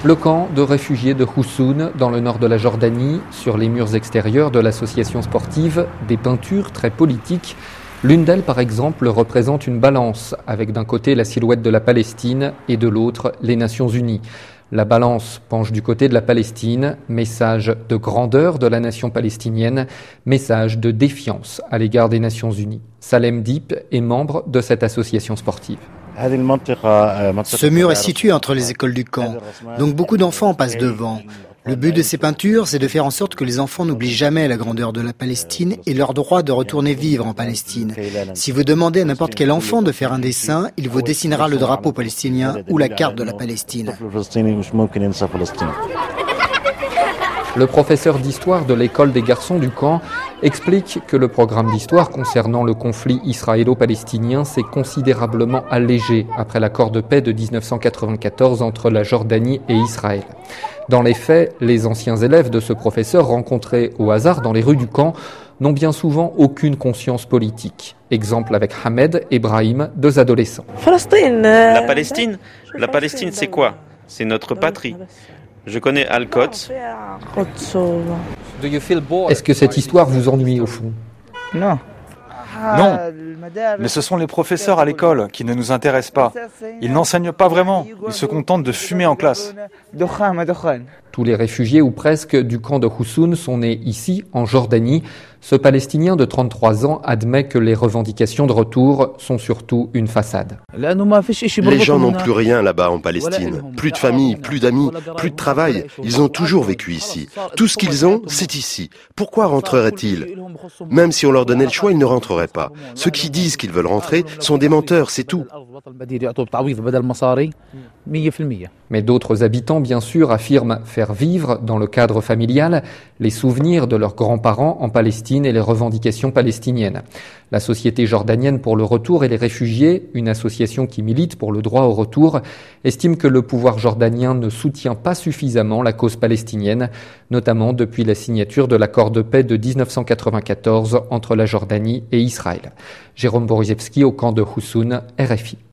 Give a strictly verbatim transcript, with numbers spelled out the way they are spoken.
Le camp de réfugiés de Hussoun, dans le nord de la Jordanie, sur les murs extérieurs de l'association sportive, des peintures très politiques. L'une d'elles, par exemple, représente une balance, avec d'un côté la silhouette de la Palestine et de l'autre les Nations Unies. La balance penche du côté de la Palestine, message de grandeur de la nation palestinienne, message de défiance à l'égard des Nations Unies. Salem Deep est membre de cette association sportive. Ce mur est situé entre les écoles du camp, donc beaucoup d'enfants passent devant. Le but de ces peintures, c'est de faire en sorte que les enfants n'oublient jamais la grandeur de la Palestine et leur droit de retourner vivre en Palestine. Si vous demandez à n'importe quel enfant de faire un dessin, il vous dessinera le drapeau palestinien ou la carte de la Palestine. Le professeur d'histoire de l'école des garçons du camp explique que le programme d'histoire concernant le conflit israélo-palestinien s'est considérablement allégé après l'accord de paix de dix-neuf cent quatre-vingt-quatorze entre la Jordanie et Israël. Dans les faits, les anciens élèves de ce professeur rencontrés au hasard dans les rues du camp n'ont bien souvent aucune conscience politique. Exemple avec Hamed et Brahim, deux adolescents. La Palestine, la Palestine c'est quoi? C'est notre patrie. Je connais Al-Quds. Est-ce que cette histoire vous ennuie au fond? Non. Non, mais ce sont les professeurs à l'école qui ne nous intéressent pas. Ils n'enseignent pas vraiment, ils se contentent de fumer en classe. Tous les réfugiés, ou presque, du camp de Hussoun sont nés ici, en Jordanie. Ce Palestinien de trente-trois ans admet que les revendications de retour sont surtout une façade. Les gens n'ont plus rien là-bas en Palestine. Plus de famille, plus d'amis, plus de travail. Ils ont toujours vécu ici. Tout ce qu'ils ont, c'est ici. Pourquoi rentreraient-ils? Même si on leur donnait le choix, ils ne rentreraient pas. Ceux qui disent qu'ils veulent rentrer sont des menteurs, c'est tout. Mais d'autres habitants, bien sûr, affirment faire vivre, dans le cadre familial, les souvenirs de leurs grands-parents en Palestine et les revendications palestiniennes. La Société jordanienne pour le retour et les réfugiés, une association qui milite pour le droit au retour, estime que le pouvoir jordanien ne soutient pas suffisamment la cause palestinienne, notamment depuis la signature de l'accord de paix de dix-neuf cent quatre-vingt-quatorze entre la Jordanie et Israël. Jérôme Borisevski au camp de Hussoun, R F I.